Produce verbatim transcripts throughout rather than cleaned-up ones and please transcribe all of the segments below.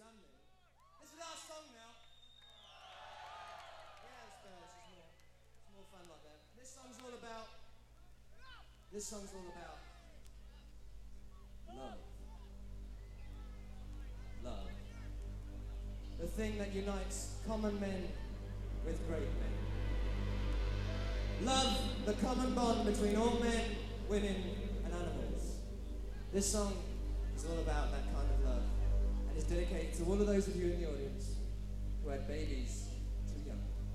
understanding. This is the last song now. Yeah, it's better. It's more, it's more fun like that. This song's all about. This song's all about love. Love. The thing that unites common men with great men. Love, the common bond between all men, women, and animals. This song is all about that kind of love, and is dedicated to all of those of you in the audience who had babies too young.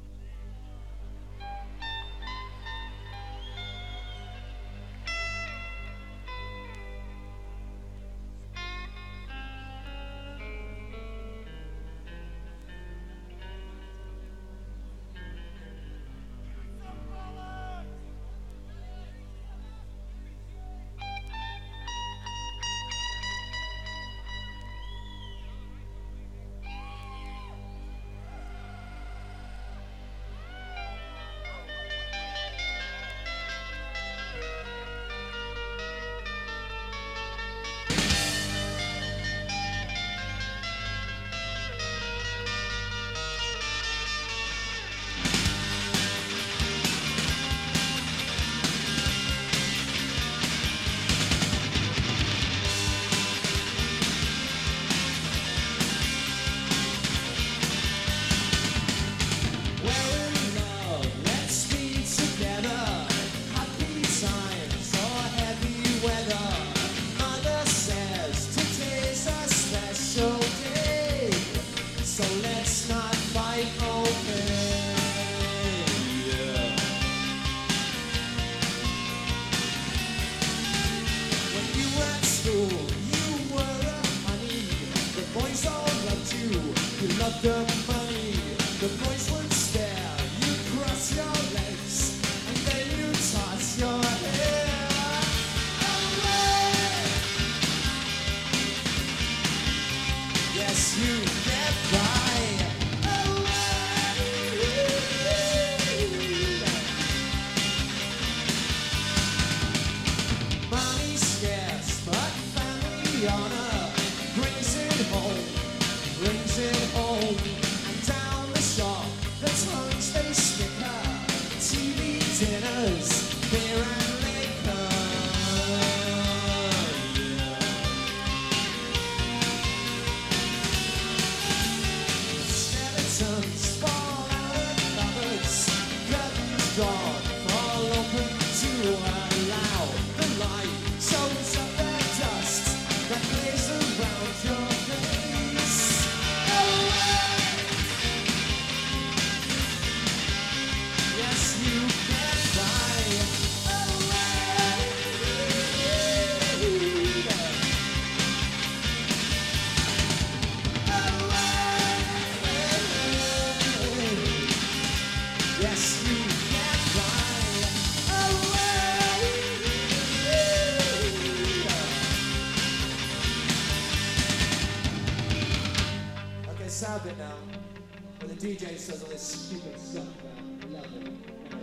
Sad bit now, where the D J says all this stupid stuff about love and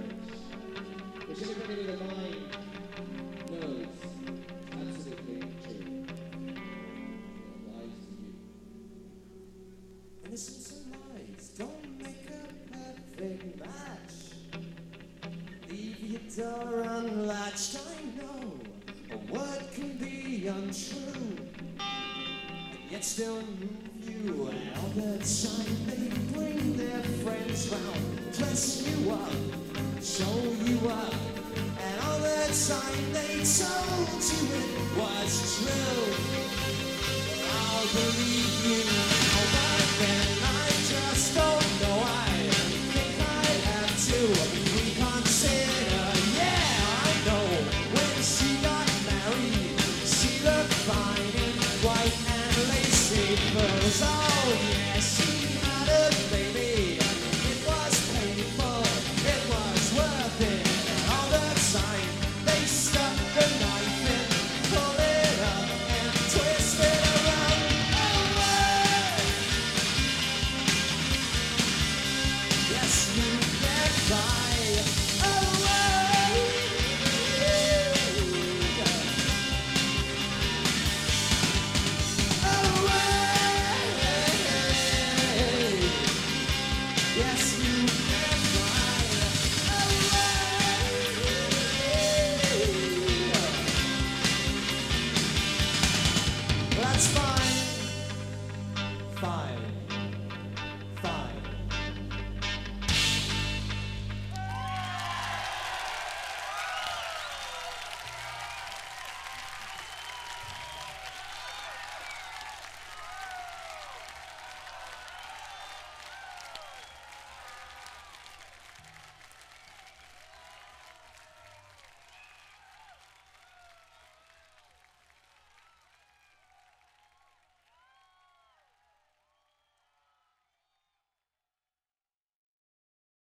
marriage, which everybody with a mind knows absolutely true. It lies to you. Innocence and lies don't make a perfect match. Leave your door unlatched, I know a word can be untrue, and yet still move you. And all the time they bring their friends round, dress you up, show you up, and all the time they told you it was true. I'll believe you now, but then I